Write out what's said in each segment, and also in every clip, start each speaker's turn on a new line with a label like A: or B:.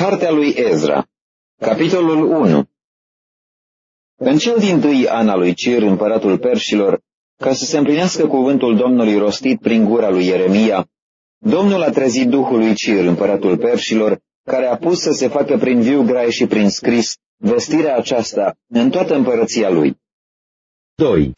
A: Cartea lui Ezra, capitolul 1. În cel dintâi an al lui Cir, împăratul Perșilor, ca să se împlinească cuvântul Domnului rostit prin gura lui Ieremia, Domnul a trezit duhul lui Cir, împăratul Perșilor, care a pus să se facă prin viu grai și prin scris vestirea aceasta în toată împărăția lui. 2.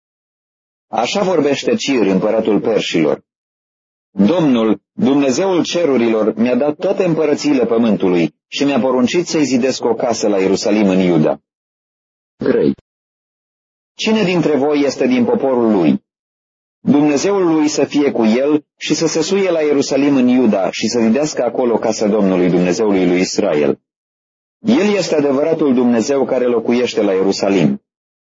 A: Așa vorbește Cir, împăratul Perșilor. Domnul, Dumnezeul cerurilor, mi-a dat toate împărățiile pământului și mi-a poruncit să-i zidesc o casă la Ierusalim în Iuda. 3. Cine dintre voi este din poporul lui? Dumnezeul lui să fie cu el și să se suie la Ierusalim în Iuda și să zidească acolo casa Domnului, Dumnezeului lui Israel. El este adevăratul Dumnezeu care locuiește la Ierusalim.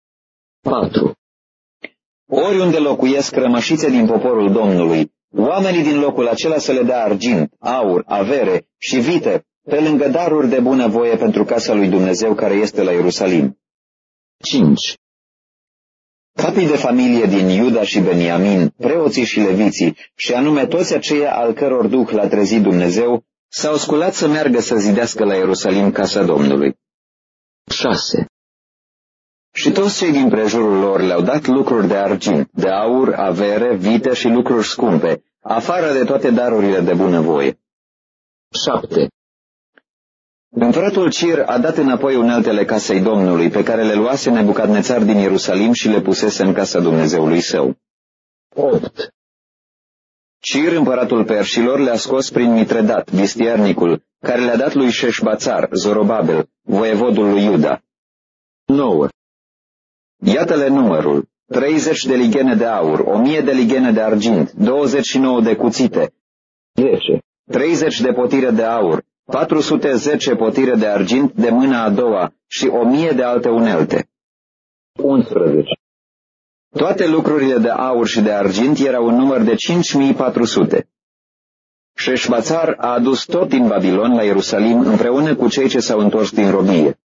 A: 4. Oriunde locuiesc rămășițe din poporul Domnului, oamenii din locul acela să le dea argint, aur, avere și vite, pe lângă daruri de bunăvoie pentru casa lui Dumnezeu care este la Ierusalim. 5. Capii de familie din Iuda și Beniamin, preoții și leviții, și anume toți aceia al căror duh l-a trezit Dumnezeu, s-au sculat să meargă să zidească la Ierusalim casa Domnului. 6. Și toți cei din prejurul lor le-au dat lucruri de argint, de aur, avere, vite și lucruri scumpe, afară de toate darurile de bunăvoie. 7. Împăratul Cir a dat înapoi uneltele casei Domnului, pe care le luase Nebucadnețar din Ierusalim și le pusese în casa Dumnezeului său. 8. Cir, împăratul Perșilor, le-a scos prin Mitredat, vistiernicul, care le-a dat lui Șeșbațar, Zorobabel, voievodul lui Iuda. 9. Iată-le numărul: 30 de lighene de aur, 1000 de lighene de argint, 29 de cuțite, 10. 30 de potire de aur, 410 potire de argint de mâna a doua și 1000 de alte unelte. 11. Toate lucrurile de aur și de argint erau în număr de 5400. Șeșbațar a adus tot din Babilon la Ierusalim împreună cu cei ce s-au întors din robie.